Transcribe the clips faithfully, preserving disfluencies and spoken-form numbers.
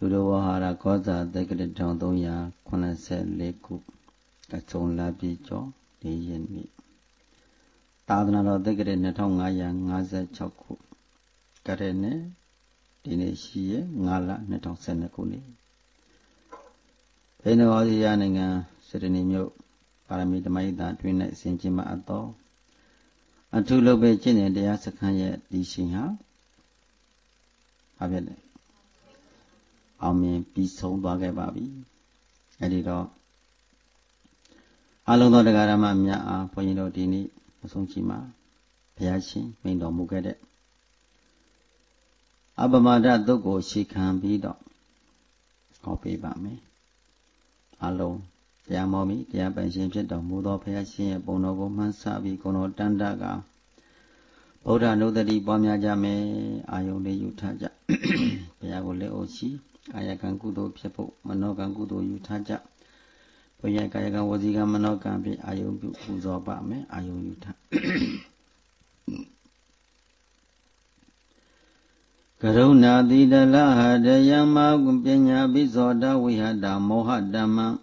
Ludovahara Koza Dekade Tondoya Konase Leku Kachon Labijo Diyeni Tadana Dekade Netongaya Naza Choku Karene Dineshie Nala Netong Senekuni Peno Yananga Serenimio Paramidamaida Twin Sinjima Ato Antulo Bechin and the Asakanya Dishinha Abele Amen, peace, so bag baby. Editor Alonso the Garama Mia, Poino Dini, Sonchima, Piachi, Mindo Mugade Abamada Dogo, she can be dog. Copy by me. Alone, dear mommy, dear Benjamin, Mudo Piachi, Bonobo Mansabi, Kono Dandaga. Oda know that he Bomia Jame, I only you taja. Piagole Ochi. Ayakan kudo people, Manokan kudo Utaja. Poyakayakan waziga Manokan be Ayo Uzobame, Ayo Uta. Karuna dida laha dayama gumpenya bizoda wihada mohadama.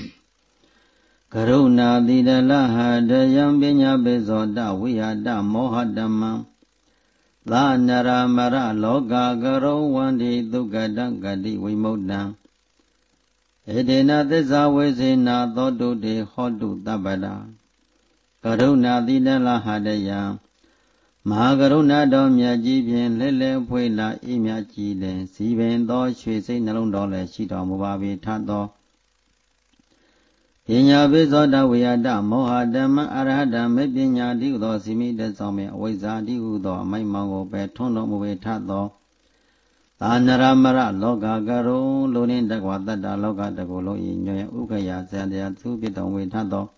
Karuna dida laha dayam benya bizoda wihada mohadama. La nara mara loga garo wandi dugadang gadi wimodang. Edena desa wezina thodu de hodu tabada. Karuna dina la hadaya. Mahakaruna domya jibin lele puela imya jile. Siben do shwe se nalong dole shito mubabi tato. Pinya bizoda wiyada mohadama arahada mepinya diudo simi desome awaiza diudo mai mango pe tondo muwe tato. Tanara mara loga garo lunin dagwa tata loga dagolo inyoya ukaya sandya tupitong we tato.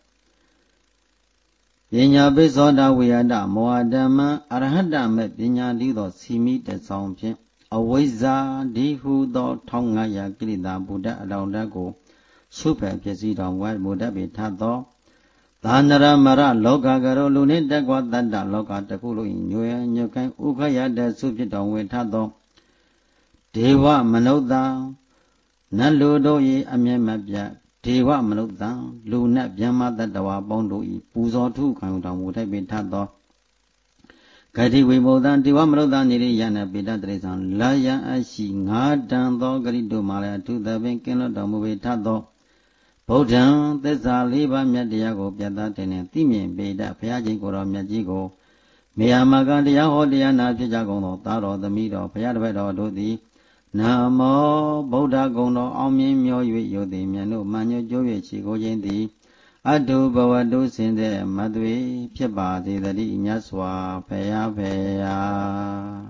Pinya bizoda wiyada mohadama arahada mepinya diudo simi desome awaiza diudo tongaya kilida buddha alaundago. Super Piazida White Mudabi Tato Tanara Mara Loga Garo Lunin Dagwa Danda Loga Takulu in Yue Nukan Ukaya de Subjidon with Tato Dewa Manoda Naludo ye Amyamabia Dewa Manoda Luna Yama Dadawa Bondo e Puzo two Countdown would have been Tato Kadi Wimodan Dewa Manoda Niri Yana Bidadresan Laya Ashi Nadan Dogarido Mala to the Benkino Domu Tato Bodhan, the Zaliba Mediago, Piata Tene, Timi, Beda, Piaji Goro, Magigo, Miamagandia, Hodiana, Pijagono, Taro, the Mido, Piadvedo, Dodi, Namo, Boda Gono, Omi, Mio, Yodi, Miano, Manu, Jovi, Chigo, Yendi, Adu, Bawadu, Sinde, Madui, Piaba, the Inyaswa, Pea, Pea.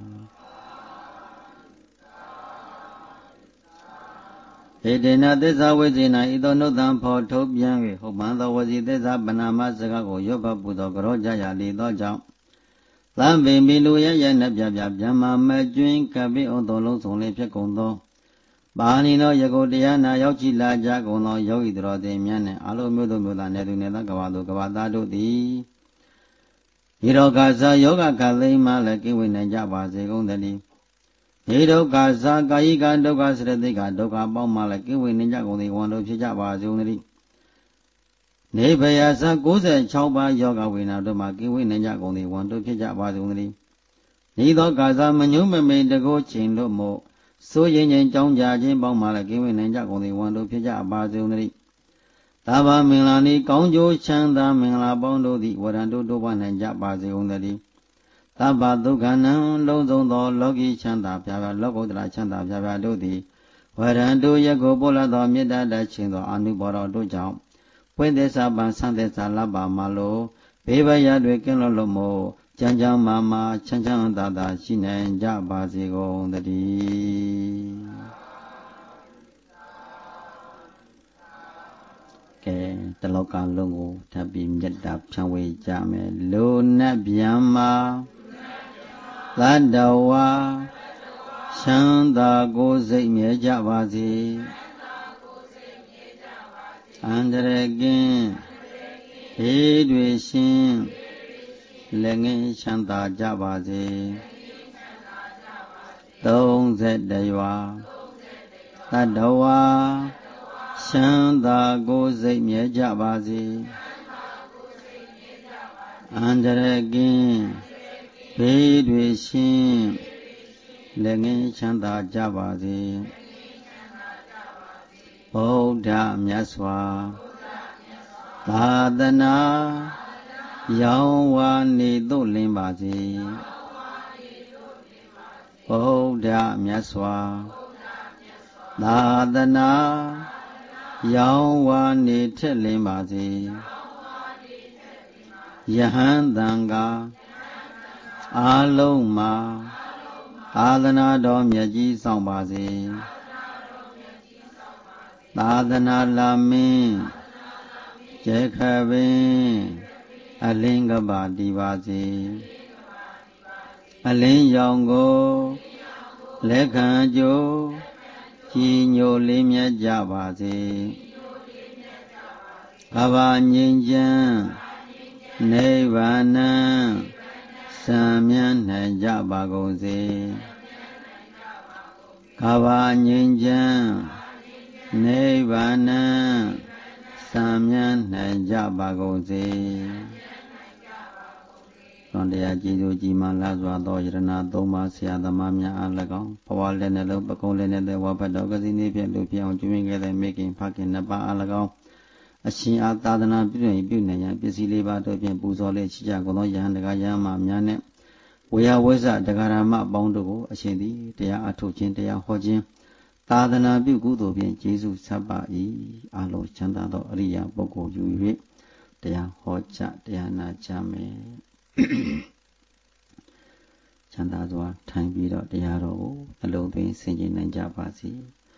Edena desa wezina ido no dan po top yang homan the wazi desa banama zagago yoba budo groja ya li do jam. Lambe milu ya ya nebya bya byama majwin kabi odolo song le phet kong do. Bani no yago diana yau chi la ja kong do yogi dro de myan ne alo myo do myo da ne du ne da kawa do kawa da do di. Hiro ka sa yoga ka lai ma le kin win ne ja ba se kong de li. Hiro ka sa ka yi ka do ka sre de ka do ka pao ma le kin win ne ja kong de wan do phit ja ba se kong de li. Ne baya sa ninety-six ba yoga win na do ma kin win ne ja kong de wan do phit ja ba se kong de li. Ni do ka sa ma nyu me me de ko chin lo mo so yin yin chong ja chin pao ma le kin win ne ja kong de wan do phit ja ba se kong de li. Ta ba ming la ni kaung jo chang da ming la pong do di waran do do ba ne ja ba se kong de li. Taba Dukanam Lozon do Logi Chanda Pia Logodra Chanda Pia Dodi Warandu Yago Bola do Mida da Chindo Anuboro do Jam When the Saban Sante Salaba Malo Beba Yadwikin Lomo Janjang Mama Chanchang Dada Chinen Jabazigo the D. Ke the local logo Tabim Jedab Changway Jame Luna Biama Landawa Shanda Goze Mejabazi Andregin Edwishin Lengi Shanda Jabazi Dong Zedaywa တတဝါချမ်းသာကိုယ်စိတ်မြဲကြပါစေအန္တရာယ်ကင်းဘေးတွေရှင်းလက်ငင်းချမ်းသာကြပါစေဗုဒ္ဓမြတ်စွာသာသနာရောင်းဝါနေသို့လင်းပါစေဗုဒ္ဓမြတ်စွာသာသနာရောင်းဝါနေထက်လင်းပါစေယဟန်တန်ဃာအာလုံးမှာသာသနာတော်မြတ်ကြီးဆောင်ပါစေသာသနာလာမင်းကျဲခပင်အလင်းကပါတည်ပါစေအလင်းရောင်ကိုလက်ခံကြိုးကြည်ညိုလေးမြတ်ကြပါစေကဘာငြိမ်းချမ်းနိဗ္ဗာန်စံမြန်းနိုင်ကြပါကုန်စေကဘာငြိမ်းချမ်းနိဗ္ဗာန်စံမြန်းနိုင်ကြပါကုန်စေသွန်တရားကြည်သူကြီးမှလာစွာသောယရဏသုံးပါးဆရာသမားများအား၎င်းဘဝလည်းနှလုံးပကုံးလည်းနဲ့ဝါဘတ်တော်ကစီနေဖြင့်လူပြောင်းကျွင်းခဲ့တဲ့မိခင်ဖခင်နှစ်ပါးအား၎င်းအရှင်အားသာသနာပြုနေပြုနေရန်ပစ္စည်းလေးပါးတို့ဖြင့်ပူဇော်လေးရှိကြကုန်သောယဟန်တရားယဟန်မှများနဲ့ဝေယဝိဇ္ဇတရားရမအပေါင်းတို့ကိုအရှင်သည်တရားအထုတ်ခြင်းတရားဟောခြင်းသာသနာပြုကုသိုလ်ဖြင့်ကျေးဇူးဆက်ပါ၏အလုံးချမ်းသာသောအရိယာပုဂ္ဂိုလ်ယူ၍တရားဟောကြားတရားနာကြမယ်ချမ်းသာစွာထိုင်ပြီးတော့တရားတော်ကိုအလုံးသွင်းဆင်ခြင်နိုင်ကြပါစေ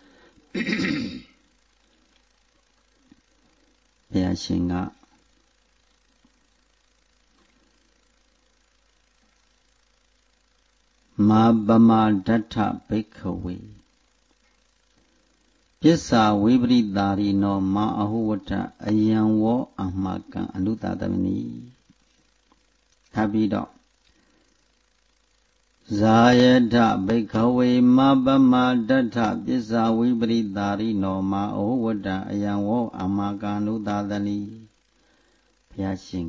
ဘုရားရှင်ကမာပမာဒဋ္ဌဘိက္ခဝေပစ္စာဝိပရိတာရိနောမာအဟုဝတ္ထအယံဝောအမကံအနုတတမနိထပ်ပြီးတော့ဇာယထဘိက္ခဝေမာပမာဒဋ္ဌပစ္စာဝိပရိတာရိနောမာအဟုဝတ္ထအယံဝောအမကံအနုတတနိဘုရားရှင်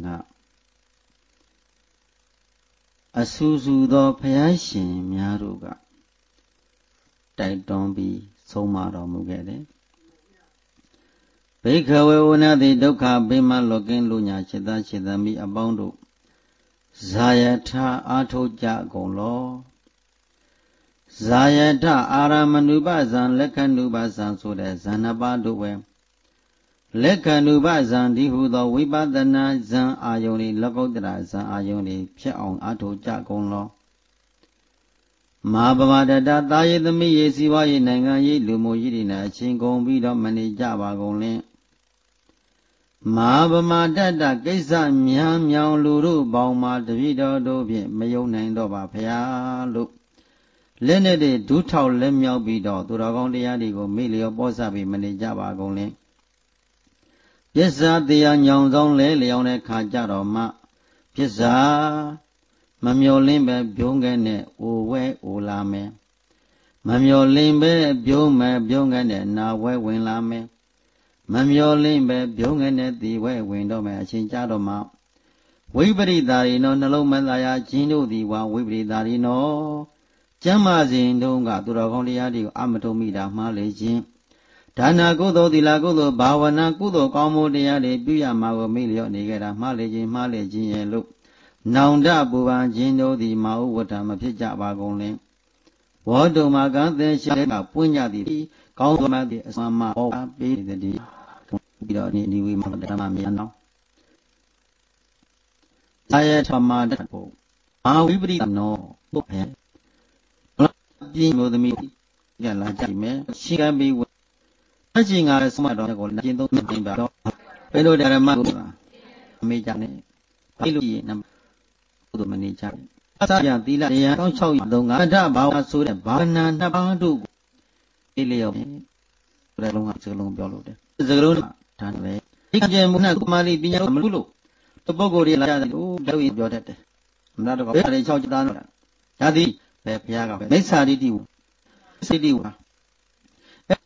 ကအဆူဆူသောဘုရားရှင်များတို့ကတိုက်တွန်းပြီးဆုံးမတော်မူခဲ့တယ်ဘိက္ခဝေဝနတိဒုက္ခဘေးမှလွတ်ကင်းလူညာစိတ်သားစိတ်သမီးအပေါင်းတို့ဇာယထအာထုတ်ကြကုန်လောဇာယထအာရမဏုပဇံလက်ခဏုပဇံဆိုတဲ့ဇန်နှစ်ပါးတို့ပဲလက်ခဏုပဇံဒီဟုသောဝိပဿနာဇံအာယုန်ဤလောကုတ္တရာဇံအာယုန်ဤဖြစ်အောင်အာထုတ်ကြကုန်လောမဟာဗမာတတသာယေသမီးရေစီဝါရေနိုင်ငံရေးလူမှုရေးတွေနဲ့အချင်းကုန်ပြီးတော့မနေကြပါကုန်လင်မဟာဗမာတတကိစ္စများမြောင်လူတို့ပေါင်းမှာတပည့်တော်တို့ဖြင့်မယုံနိုင်တော့ပါဖရာလို့လက်နဲ့တည်းဒူးထောက်လက်မြောက်ပြီးတော့သူတော်ကောင်းတရားတွေကိုမေ့လျော့ပေါ်စပြီးမနေကြပါကုန်လင်ပစ္စာတရားညောင်ဆောင်လဲလျောင်းတဲ့ခါကြတော့မှပစ္စာမမျော်လင့်ပဲပြုံးခဲ့နဲ့အိုဝဲအိုလာမယ်မမျော်လင့်ပဲပြုံးမယ်ပြုံးခဲ့နဲ့နာဝဲဝင်လာမယ်မမျော်လင့်ပဲပြုံးခဲ့နဲ့ဒီဝဲဝင်တော့မယ်အချင်းကြတော့မှဝိပရိတာရိနောနှလုံးမသားရခြင်းတို့သည်ဝါဝိပရိတာရိနောကျမ်းမာစဉ်တုန်းကသူတော်ကောင်းတရားတွေကိုအမထုံမိတာမှားလေခြင်းဒါနာကုသိုလ်သီလကုသိုလ်ဘာဝနာကုသိုလ်ကောင်းမှုတရားတွေပြုရမှာကိုမေ့လျော့နေကြတာမှားလေခြင်းမှားလေခြင်းရဲ့လို့နောင်တပူပန်ခြင်းတို့သည်မဟုဝတ္တမဖြစ်ကြပါကုန်လင်ဝေါတုမကံသင်ရှိတဲ့ကပွင့်ကြသည်ကောင်းသမသည်အစွမ်းမဟောပေးသည်ပြီးတော့ဒီဒီဝိမတ္တမမြန်တော်သာယထမတတ်ဖို့မဟာဝိပရိတနောဘုရားပြင်းမျိုးသမီးကလာကြည့်မယ်ရှိကပြီးအချင်းငါစမတော်ကိုကျင့်သုံးနေပါတော့ဘယ်လိုဓမ္မကိုအမေကြနဲ့ဘာလို့ရနကုသိုလ်မနေကြဘူးအစာရသီလတရားတောင်း၆သုံးငါဓဘာဝဆိုတဲ့ဘာနာနှစ်ပါးတို့ကိုအေးလျော်တယ်ဆိုတဲ့လုံးကစကလုံးပြောလို့တယ်စကလုံးဒါလည်းဒီကံမုဏကုမာလိပညာမလို့လို့တပုဂ္ဂိုလ်တွေလာကြတယ်ဟိုပြောရင်ပြောတတ်တယ်အမှန်တော့ဘယ်ဟာတွေ၆ချက်သားတော့ဒါသည်ပဲဘုရားကပဲမိစ္ဆာဒိဋ္ဌိစိတ္တိဝါ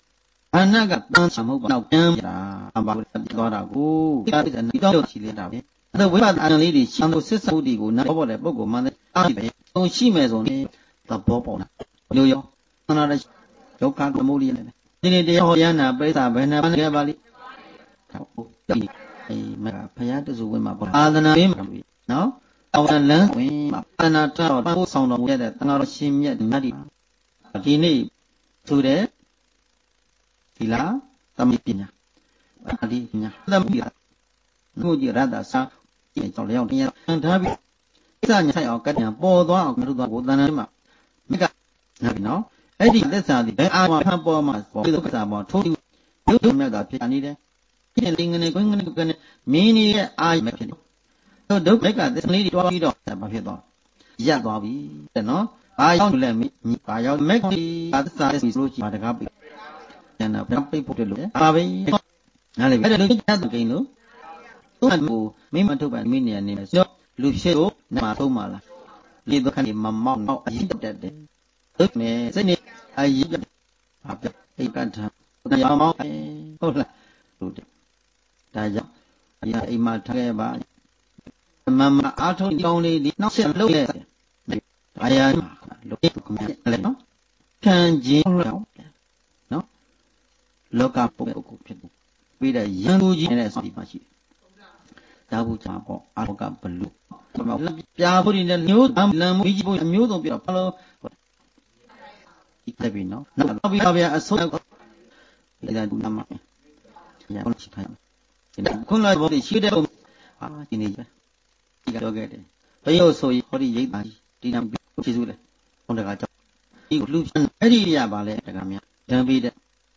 အနကတန်းချမဟုတ်ပါတော့ကျမ်းတာအပါလို့ပြောတာကိုဒါဒီတော့ရှိလေတာပဲအဲ့တော့ဝိပဿနာလေးတွေရှင်းလို့စစ်စုပ်ဒီကိုနားပေါ်တဲ့ပုဂ္ဂိုလ်မှလည်းအားပဲုံရှိမယ်ဆိုရင်သဘောပေါက်တာလို့ရောသနာရဒုက္ခကမိုးလေးနဲ့ဒီနေ့တရားဟောရနာပိဿဘယ်နှပါးခဲ့ပါလိဟုတ်ဒီအေးမကဘုရားတဆူဝင်မှာပေါ့အာသနာပေးမှာနော်အဝလန်းဝင်မှာအာနာတော်ပို့ဆောင်တော်မူတဲ့သံဃာတော်ရှင်မြတ်မြတ်ဒီဒီနေ့ဆိုတဲ့ဒီလားသမီးပညာအာဒီပညာသမီးမှုကြီးရတ္တစာကျင့်ကြောင့်လျောင်းတရားခံထားပြီးစညာဆိုင်အောင်ကတ္တံပေါ်သွားအောင်ပြုသွားကိုတဏ္ဍာမှာမိကနာပြီနော်အဲ့ဒီသက်စာဒီဘယ်အာမဖန်ပေါ်မှာပေါ်ဒီသက်စာပေါ်ထိုးရုပ်ထုံမြတ်တာဖြစ်နေတယ်ဒီလင်္ကနေကွင်းကနေကနေမင်းကြီးရဲ့အာရုံဖြစ်နေတို့ဒုက္ခကသစ္စာလေးတွေတွားပြီးတော့ဘာဖြစ်သွားရပ်သွားပြီတဲ့နော်ဘာရောက်လဲဘာရောက်မက်ကြီးသစ္စာလေးဆိုလို့ရှိရင်တကားပြီကျန်တာဘယ်ပိတ်ဖို့တယ်လို့အာပဲနားလေအဲ့ဒါလို့ကျတ်ကိန်းလို့သူ့ကိုမိမထုတ်ပါမိနေရနေမယ်ဆိုလူဖြစ်ကိုနမသုံးပါလားလေဒုက္ခနေမမောက်တော့အရင်တက်တယ်ဟုတ်မယ်စိတ်နေအရင်ဘာပြအိတ်ကထံတရားမောင်းဟုတ်လားဟုတ်တယ်ဒါကြောင့်အရင်အိမ်မှာထားခဲ့ပါမမအားထုတ်ကောင်းလေးဒီနောက်ဆက်လုပ်ရဲ့အာရလို့ကမလည်းနော်ခံခြင်းတော့နော်လောကပုဂ္ဂိုလ်ကိုဖြစ်တယ်ပြီးတဲ့ရန်သူကြီးနဲ့စီပါရှိတယ်ဒါဘူးကြပေါ့အာလောကဘလူပြာဖို့ဒီနဲ့မျိုးလမ်းမှုကြီးဖို့အမျိုးစုံပြတော့ဘာလို့ဒီတက်ပြီနော်နောက်ပြီးပါဗျာအစိုးရဒီကဒုနမရအောင်ချိခိုင်းဒီခုနကဘောဒီရှိတဲ့ပုံအာဒီနေပဲဒီကတော့ခဲ့တယ်ဘယ်လိုဆိုရင်ဟောဒီရိတ်ပါဒီနံကျေးဇူးလေဘုန်းတကာကြောင့်ဒီကိုလူအဲ့ဒီရပါလေတကာများတန်းပြီးတဲ့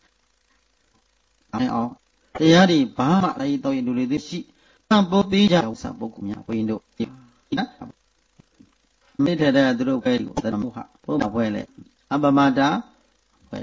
အဲအောင်တရားတွေဘာမှအဲဒီတော့လူတွေသိရှိပံ့ပိုးပေးကြဥစ္စာပုဂ္ဂိုလ်များဘုရင်တို့ဒီနော်မိထတဲ့သူတို့ပဲကိုသရမုဟဘုရားဖွဲလေအပမတာဖွဲ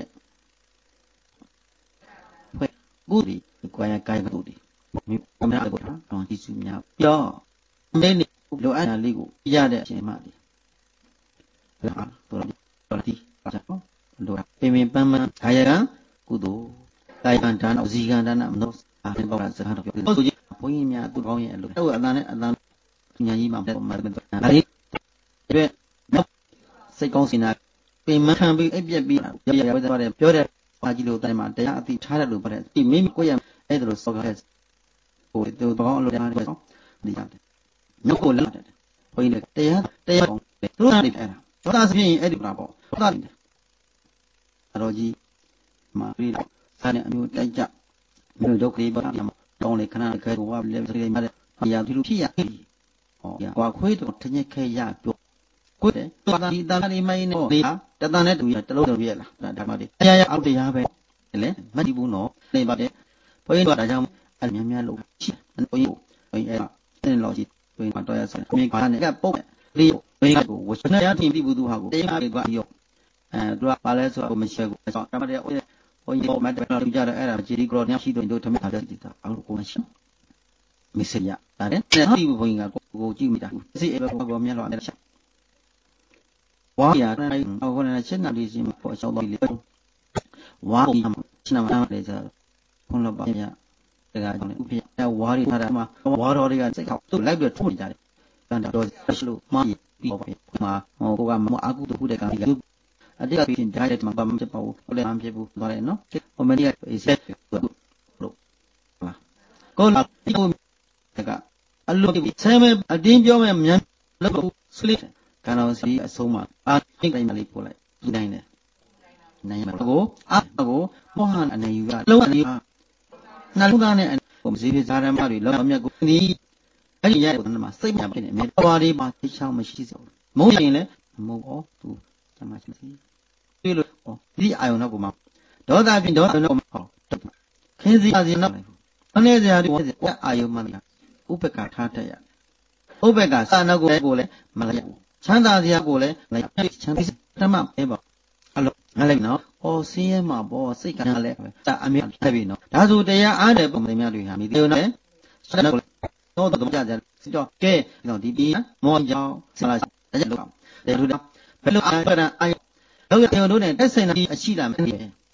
ဖွဲကုတိကိုယ်ရကိုယ်ကုတိမိအမနာကိုတောင်းကြည့်စုများပြောမင်းနေလိုအပ်တာလေးကိုရတဲ့အချိန်မှဒီဟာတော်တော်ဒီပါတော့လိုပင်ပင်ပန်းပန်းခါရကကုသိုလ်ကာယကံဒါနဇီကံဒါနမနောအာမေဘောကစကားတော့ပြောတယ်ဆိုကြဘုန်းကြီးများသူကောင်းရဲ့အလိုအဲ့အတန်နဲ့အတန်ညာကြီးမှာပေါ်မှာတယ်ဒါလေးဒီနောက်စိတ်ကောင်းစင်နာပင်မခံပြီးအိပ်ပြက်ပြီးရရရသွားတယ်ပြောတဲ့ဘာကြီးလို့တိုင်မှာတရားအတိထားတယ်လို့ပြောတယ်ဒီမိမိကိုရအဲ့ဒါလို့စောကားတဲ့ဟိုသူကောင်းအလိုတရားတွေဆောင်ဒီရတယ်နှုတ်ကိုလက်တယ်ဘုန်းကြီးတရားတရားကောင်းတယ်သူကနေအဲ့ဒါသောတာစပြင်းအဲ့ဒီပါပေါ့သောတာအတော်ကြီးမှာပြီးတော့စားတဲ့အမျိုးတိုက်ကြမျိုးဒုက္ခတွေပါတောင်းလေခဏခဲဘဝလည်းစိတ်မှာတဲ့ရာသူလူဖြစ်ရဟောကွာခွေးတော့ထညက်ခဲရပြောကိုယ်တဲ့သာဒီတာဒီမိုင်းနဲ့လေတတန်နဲ့တူရတလုံးတူရလားဒါမှဒီအရာရာအောက်တရားပဲလေမတိဘူးနော်နေပါတယ်ဘုန်းကြီးတို့ကဒါကြောင့်အများများလို့ရှိဘုန်းကြီးဘုန်းကြီးအဲ့တင်းလောရှိဘုန်းကြီးကတော့ရဆိုင်မိခါနဲ့ကပုတ်လေးဘုန်းကြီးကိုဝဏရတင်ပြီးဘူးသူဟာကိုတရားတွေကရောအဲသူကပါလဲဆိုတော့မရှိဘူးအဲ့တော့ဓမ္မတရားဘုန်းကြီးပေါ်မှာတရားလူကြတယ်အဲ့ဒါဂျီရီကရောညရှိတော့တို့ထမထားတဲ့ဒီတာအောက်ကိုမရှိမစ္စရဒါနဲ့ဒီဘုန်းကြီးကကိုကြည့်မိတာစိတ်အဲ့ဘကောမြတ်လောအဲ့ဒါဝါရတိုင်းဟောနေတဲ့ရှင်းနာဒီစီပေါ်ရှောင်းတော့လေဝါရှင်းနာမှာလေဆိုဘုန်းတော်ပါမြတ်တကယ်ကြောင့်ဥပ္ပယဝါရီထားတာမှာဝါတော်တွေကစိတ်ခေါက်သူ့လိုက်ပြီးထုတ်နေကြတယ်တန်တော်ရှိလို့မှားပြီးပါမှာဟိုကမအကုတခုတဲ့ကံကြီးအတိတ်ကပြင်ထားတဲ့မှာဘာမှမဖြစ်ပါဘူးဟုတ်လည်းမဖြစ်ဘူးသွားတယ်နော်ဟိုမနေ့ကအေးဆက်လို့ဟုတ်ကိုလာဒီကိုတကအလို့ဆဲမဲအတင်းပြောမဲ့မြန်လို့စလိကံတော်စီအဆုံးမှာအာသိတိုင်းမလေးပို့လိုက်ဒီတိုင်းနဲ့နိုင်မှာကိုအာကိုမောဟန်အနေယူကလုံးအနေနှလုံးသားနဲ့ဟိုမစည်းပြဇာရမတွေလောမြတ်ကိုဒီအဲ့ဒီရဲ့မှာစိတ်မြဖြစ်နေမယ်ဘာတွေမှာသိချောင်းမရှိစေဘူးမုန်းရင်လည်းမုန်းဩသူစမရှိတွေ့လို့ဩဒီအာယုံတော့ကိုမှဒေါသဖြင့်ဒေါသတော့ဟောခင်းစီအစီနောက်အနေစရာဒီအာယုံမှလည်းဥပ္ပကထားတတ်ရဥပ္ပကစာနောက်ကိုကိုလည်းမလိုက်ချမ်းသာစရာကိုလည်းလိုက်ချမ်းသာဓမ္မပဲပေါ့အလုံးငါလိုက်နော်ဩစင်းရဲမှာပေါ့စိတ်ကလည်းဒါအမြဲထပ်ပြီနော်ဒါဆိုတရားအားတဲ့ပုံစံများတွေဟာမိသေးနော်ဆက်တော့တော့တော့ကြကြစစ်တော့ကဲတော့ဒီပြီးမောကြောင်ဆလာဒါကြလို့တယ်လူတော့ဘယ်လိုအားရအာလောက်ရရုံတို့နဲ့တက်ဆိုင်တာအရှိတာမသိဘူးအဲ့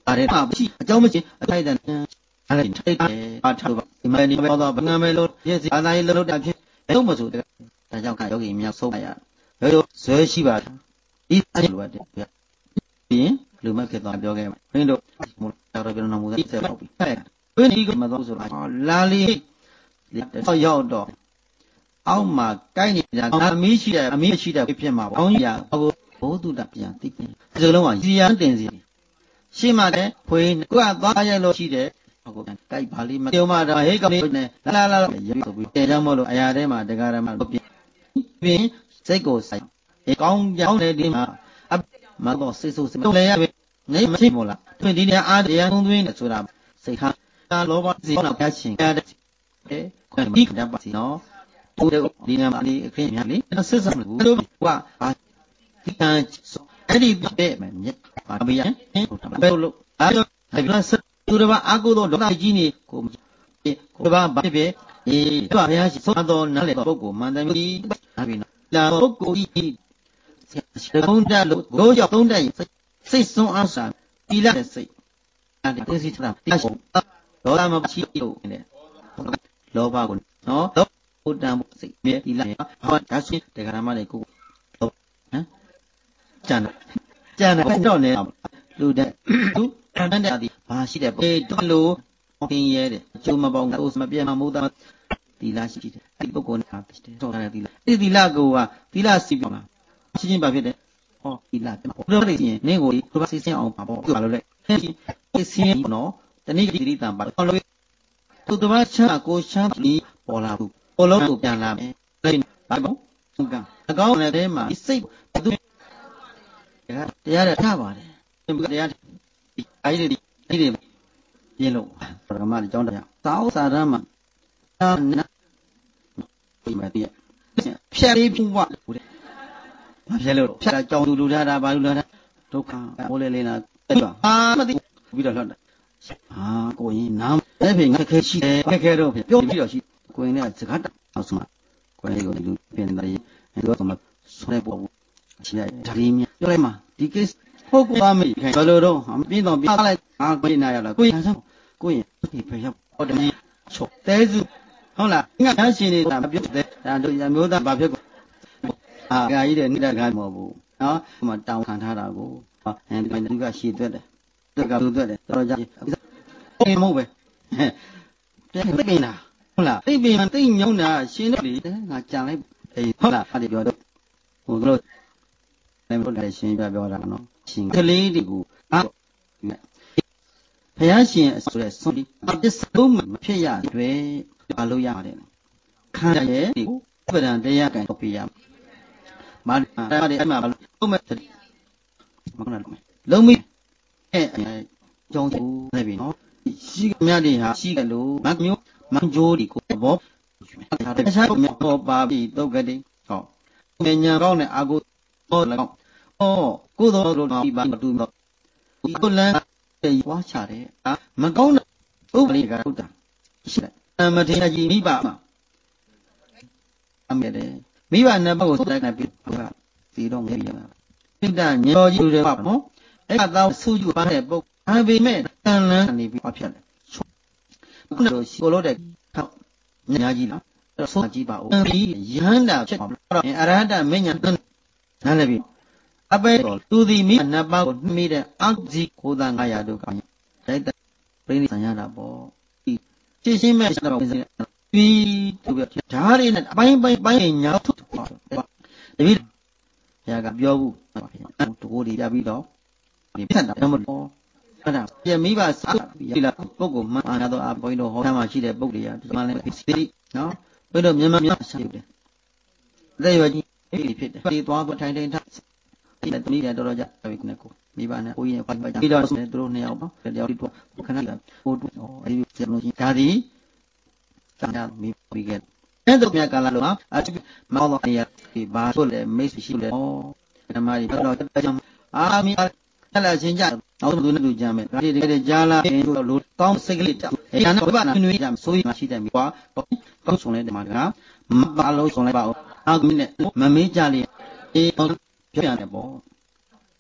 ပါတယ်မှာရှိအကြောင်းမရှိအထိုက်တန်အဲ့ဒါထိုက်တယ်အထောက်ပါဒီမှာနေတော့ဘငါမဲလို့ရဲ့စီအာသာရေးလို့တာဖြစ်လုံးမဆိုတဲ့ဒါကြောင့်ခါယောဂီမြောက်ဆုံးရရိုးရိုးဇွဲရှိပါဒီအဲ့လိုပါတယ်ဗျပြီးရင်လူမဖြစ်သွားပြောခဲ့မှာဘင်းတို့တော်တော်ပြောနေမှုသက်ပေါ့ပြီအဲ့ဘင်းဒီကမတော့ဆိုတာလာလီတော့ရောက်တော့အောက်မှာကိုက်နေတာအမီးရှိတယ်အမီးရှိတယ်ဖြစ်မှာပေါ့အောင်းကြီးကဘုသူတပြန်သိတယ်ဒီစလုံးကစီရန်တင်စီရှိမှတဲ့ဖွေးကိုကသွားရိုက်လို့ရှိတယ်ဟုတ်ကဲ့ကြိုက်ပါလိမ့်မပြောမှတော့ဟေးကောင်လေးနဲ့လာလာလာရေဆိုပြီးတဲကြောင့်မလို့အရာထဲမှာတရားဓမ္မလို့ပြင်ပြင်စိတ်ကိုဆိုင်ဟေးကောင်းကြောင်းတဲ့ဒီမှာအမတော့စိတ်ဆိုးစိတ်လည်းရပြီနေမရှိမို့လားတွင်ဒီနေအားတရားသုံးသွင်းတယ်ဆိုတာစိတ်ခါလောဘစီတော့ပြချင်းရတဲ့အဲခွင့်ပြီးကြပါစီနော်တူတဲ့ဒီနေမှာဒီအခင်းများလေဆက်စပ်လို့တို့ကအာဒီကံအဲ့ဒီပြည့်မယ်မြတ်ပါဘယ်ရဘယ်လိုအားရဒီကစသူတစ်ပါးအာကုသောဒေါသကြီးနေကိုကိုတစ်ပါးဘာဖြစ်အေးဘုရားရှိသောတော်နားလေပုဂ္ဂိုလ်မှန်တယ်ပြီဒါပြီနော်လာပုဂ္ဂိုလ်ဤသုံးတတ်လို့ဘိုးကြောင့်သုံးတတ်ရင်စိတ်ဆုံးအားစာတီလာတဲ့စိတ်အဲ့ဒီသိစိတ်တာတိရှိဒေါသမမရှိလို့နဲ့လောဘကိုနော်ဘုဒ္ဓံစိတ်မြေတီလာဟောဒါရှိတေဂရမတွေကိုဟမ်ကျန်ကျန်တော့နေလူတဲ့သူတန်တဲ့ဒီဘာရှိတယ်ပေတော့လို့ပင်ရဲတယ်အကျိုးမပေါင်းကိုမပြတ်မမိုးသားတီလာရှိတယ်အဲ့ဒီပုဂ္ဂိုလ်နဲ့ဟာတယ်တော့တယ်တီလာအဲ့ဒီတီလာကိုကတီလာစီပြောလားရှင်းရှင်းပါဖြစ်တယ်ဟောတီလာဘုရားလေးရှင်နင်းကိုဘုရားစီစင်းအောင်ပါပေါ့ပြောလို့လေအဲ့ဒီစင်းနော်တဏိတိတိတံပါလို့သူတပတ်ချာကိုချမ်းပြီးပေါ်လာဘူးပေါ်လုံးကိုပြန်လာမယ်အဲ့ဘာပေါ့ဟုတ်ကအကောင်းနဲ့တဲမှာစိတ်သူတရားတဲ့ထားပါတယ်တရားအဲ့ဒီအဲ့ဒီပြင်းလို့ပရမတ်အကြောင်းတရားသာဥစာရမှာနာနာဒီမှာတည်းဖြတ်လေးဖူးပါလို့တဲ့ဘာဖြတ်လို့ဖြတ်ကြောင်လူလူထားတာဘာလူလူထားဒုက္ခဘိုးလေးလေးနာအဲ့ပါအာမသိပြီးတော့လှတ်တာဟာကိုရင်နားအဲ့ဖေငါခဲရှိတယ်ခဲခဲတော့ပြောပြီးတော့ရှိကိုရင်နဲ့စကားတောက်စမှာကိုရင်ကိုလူပြင်တယ်အဲ့တော့မှဆွဲပေါ်ရှိရဒါလေးမြပြောလိုက်မှာဒီ case ဟုတ်ကွာမေဘယ်လိုတော့မပြင်းတော့ပြလိုက်အာကိုရင်နာရလားကိုရင်ဆောင်ကိုရင်ဒီဖေရောက်ဟုတ်တယ်ချုပ်တဲစုဟုတ်လားငါများရှင်နေတာမပြောတဲ့ဒါတို့ရမျိုးသားဘာဖြစ်ကိုအာဂါကြီးတဲ့နိဒကာမဟုတ်ဘူးနော်ဟိုမှာတောင်းခံထားတာကိုအဲဒီကရှည်သွက်တယ်တက်ကလူသွက်တယ်တော်ကြဟုတ်မဟုတ်ပဲပြန်သိပင်တာဟုတ်လားသိပင်သိညုံတာရှင်တို့လေငါကြံလိုက်အေးဟုတ်လားအဲ့ဒီပြောတော့ဟိုတို့လည်းမဟုတ်တယ်ရှင်ပြပြောတာနော်ရှင်ကလေးတွေကိုအာဘုရားရှင်ဆိုတဲ့ဆုံးပြီးပစ္စလုံးမဖြစ်ရတွေ့ဘာလို့ရပါတယ်ခန္ဓာရဲ့ဒီပဒံတရားကံတော့ပြရမှာတရားတွေအဲ့မှာလုံးမဲ့မဟုတ်လားလုံးမိအဲ့ကြောင်းကျူနေပြီနော်ရှိကမြတ်တွေဟာရှိကလို့မမျိုးမကြိုးဒီကိုဘောတခြားမြတ်ပေါ်ပါပြီတုတ်ကတိဟောဉာဏ်ကောင်းတဲ့အာကိုဟော၎င်းဩကိုသောတို့ဒီပါတူတော့ဒီကိုလန်းဝါချတယ်အာမကောင်းတဲ့ဥပ္ပလိကဟုတ်တာရှိတယ်မထေရကြီးမိဘမှာအမေတယ်မိဘနှစ်ပါးကိုစိုက်နေပြီဒီတော့ငယ်ရမှာပိဋကညောကြီးတွေပါနော်အဲ့ဒါတော့ဆူယူပါတဲ့ပုဂ္ဂိုလ်ဒါပေမဲ့တန်လန်းနေပြီးဖြစ်တယ်ခုနကကိုလို့တဲ့ဟောက်ညာကြီးလားအဲ့တော့ဆုံးကြည့်ပါဦးဒီယဟန္တာဖြစ်တော့အရဟတမညာတန်းနားလည်းပြီအပဲသူသည်မိနှစ်ပါးကိုနှမိတဲ့အောက်စီကိုသာငါးရာတို့ကတိုက်တဲ့ပြိဋိဆံရတာပေါ့ဒီရှင်းရှင်းမဲ့တော့ပြီးသူပြဓာတ်ရည်နဲ့အပိုင်းပိုင်းပိုင်းညာထုတ်တော့တပည့်ဘုရားကပြောဘူးတကိုးတွေပြပြီးတော့ဒီဖြတ်တာမဟုတ်ဘူးအဲ့ဒါပြမိဘစားပြီလားပုဂ္ဂိုလ်မှန်အားတော့အဘိုင်းတော်ဟောထားမှရှိတဲ့ပုဂ္ဂိုလ်တွေကဒီမှာလည်းဖြစ်နော်ဘုရားမြန်မာမြန်မာရှိတယ်အသက်ရွယ်ကြီးဖြစ်တယ်ဒီသွားသွားထိုင်ထိုင်ထားဒီတမီးတော်တော်ကြပြီခုနကမိဘနဲ့ကိုကြီးနဲ့ဖိုင်ဖိုင်ပြီးတော့သူတို့နှစ်ယောက်ပေါ့တယောက်ဒီတော့ခဏကဟိုတူအဲဒီကျလို့ချင်းဒါဒီသာမိပြီးခဲ့အဲ့တော့မြတ်ကာလလို့ဟာမောင်းတော့နေရဒီဘာလို့လဲမိတ်ရှိလဲဩဓမ္မကြီးတော့အာမီအဲ့လာချင်းကြနောက်သူနဲ့သူကြမ်းမယ်ဒါဒီတကယ်ကြားလာရင်တို့လူကောင်းစိတ်ကလေးတောက်အဲ့ဒါနဲ့ဘုရားနွေးကြဆိုရင်ရှိတယ်ပြီကွာကောင်းဆုံးလဲဒီမှာကမပါလို့ဆုံးလိုက်ပါဦးအာမီနဲ့မမေးကြလေအေးပြောရတယ်ပေါ့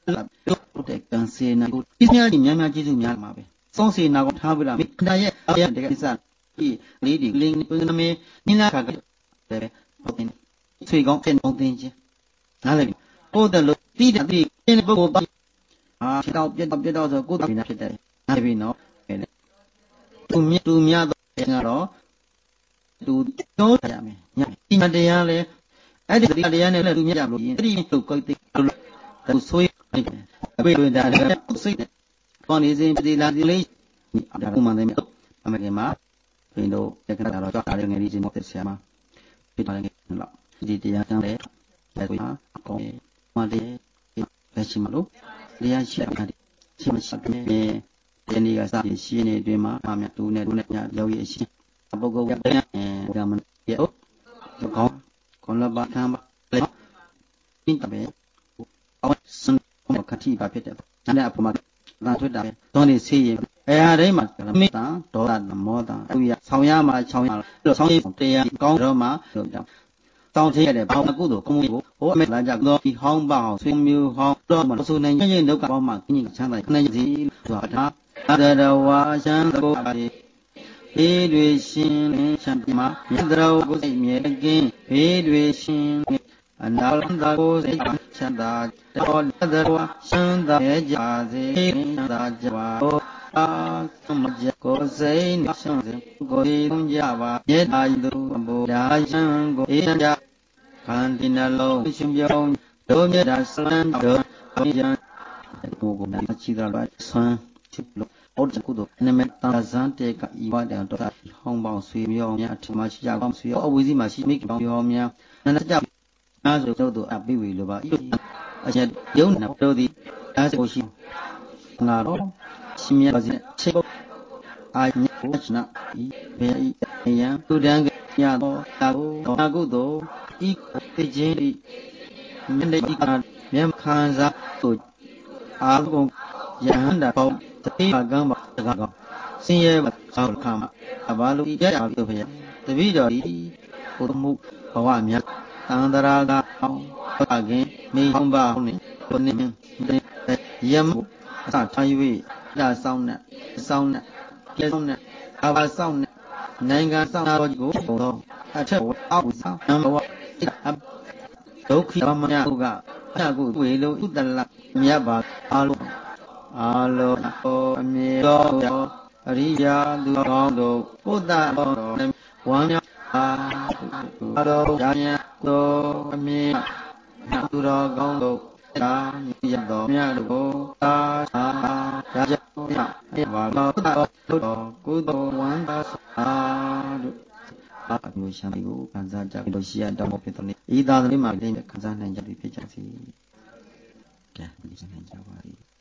တဲ့ကံစေနာကိုဒီများကြီးများများကျေးဇူးများမှာပဲစောင်းစေနာကိုထားပြီးတော့မိခန္ဓာရဲ့အရာတကယ်စဒီလေးဒီလင်းပင်နမေနိနာခကတဲ့ဟုတ်တယ်ဆွေကောင်းတဲ့ပေါင်းသိချင်းနားလည်ကိုယ်တလို့တိတဲ့တိကျင်းပုဂ္ဂိုလ်ပါအာဖြစ်တော့ပြတ်တော့ပြတ်တော့ဆိုကိုယ်တည်းဖြစ်တယ်နားပြီနော်သူမြတ်သူများတော့ကတော့သူတော့ရမယ်ညဒီမတရားလဲအဲ့ဒီတရားနဲ့လည်းသူမြတ်ကြလို့ရင်အဲ့ဒီသူကိုယ်သိလို့သူဆွေးနေတယ်အပိဝေဒာတကစိတ်နဲ့ပေါ်နေစဉ်ပြည်လာဒီလေးဒါကမှန်တယ်အမေကမှာဘင်းတို့တက္ကနာတော့ကြောက်တာငယ်လေးချင်းမဖြစ်ဆရာမဖြစ်တယ်လို့ဒီတရားကလည်းလက်ကိုအကောင်မှတည်းပဲရှိမလို့တရားရှိတယ်ရှိမရှိတယ်ဒီနေ့ကစပြီးရှင်းနေအတွင်းမှာအမြတ်တူနဲ့တူနဲ့ညရောက်ရရှိပုဂ္ဂိုလ်ကအဲကမန်ရဲ့ဟုတ်ကောင်းခွန်လပါခံပါလေဒီတပဲအော်စံမခတိပါဖြစ်တယ်နာနဲ့အပေါ်မှာသာထွတ်တာပဲသွန်နေဆေးရင်အဲဟာတိုင်းမှာမေတ္တာဒေါသမောတာသူရဆောင်းရမှာချောင်းရလို့ဆောင်းရတရားကောင်းတော့မှလို့ကြောင့်တောင်းသေးရတယ်ဘာမှကုသိုလ်ကောင်းမှုကိုဟိုအမေလာကြတော့ဒီဟောင်းပါအောင်ဆွေမျိုးဟောင်းတော့မှဆိုနိုင်ရင်ဒုက္ခပေါင်းမှကြီးချမ်းသာခဏစီဆိုတာအတရဝါရှမ်းကိုပါဘေးတွေရှင်လင်းချမ်းမှာမြတ်တော်ကိုစိတ်မြဲကင်းဘေးတွေရှင်အနာလန္တာကိုစိတ်ချမ်းသာတော်လက်တော်ရှမ်းသာရဲ့ကြစေချမ်းသာကြပါအာသမကြကိုစိတ်နဲ့ရှမ်းစေကိုယ်သုံးကြပါမြေတာသူဘုရားရှမ်းကိုအေးကြခန္တီနှလုံးရှင်ပြုံးတို့မြတ်တာဆန်းတော်ဘုရားကိုကိုမြတ်ချီတော်ပါဆန်းချစ်လို့ဩတကုသိုလ်နမေတ္တာဇန်တေကဤဝတ္တံတော်ဟောင်းပေါင်းဆွေမြောင်းများအထမရှိကြကောင်းဆွေအဝိဇ္ဇိမှာရှိမိကပေါင်းရောများနန္ဒကြအားဆိုတို့တို့အပိဝေလိုပါဤအချက်ယုံနာတို့သည်အားဆိုရှိငါတော့ရှင်မြတ်ပါစေချိတ်အာညုချနာဤဘေဤယံသူတံညတော်တာကိုအကုသိုလ်ဤသိခြင်းဤမြတ်တိကမြတ်ခံစားသို့အာကုန်ယဟန္တာပေါတတိကံပါတကောဆင်းရဲပါသောခါမှာအဘာလို့ရရပြုဖျက်တပိတော်ဤဘုဒ္ဓမှုဘဝမြတ်သံတရာကအောင်ဘခင်မိဟောင်းပါဟုနှင့်ဘုနှင်းယမအစထား၍ရဆောင်နဲ့ဆောင်နဲ့ကျဲဆောင်နဲ့အဘာဆောင်နဲ့နိုင်ငံဆောင်တော်ကိုသောအထက်အောက်ဆောင်နံဘဝဒုက္ခိမမြတ်ကအကုဝေလိုဥတလမြတ်ပါအာလုံးအာလုံးအမြေတော်အရိယာသူကောင်းတို့ဘုဒ္ဓတော်ဝမ်းမြောက်အာတော်ရာမြတ်ကိုအမြေသူတော်ကောင်းတို့သာရတော်မြတ်တို့သာသာရာဇမြတ်ဘာတော်တော်ကုသိုလ်ဝမ်းသာသာတို့အမျိုးရှမ်းကိုခံစားကြလို့ရှိရတော့ဖြစ်တယ်ဤသာသမီမှာတိတ်ခံစားနိုင်ကြပြီဖြစ်ကြစီကဲဒီစနေကြပါပြီ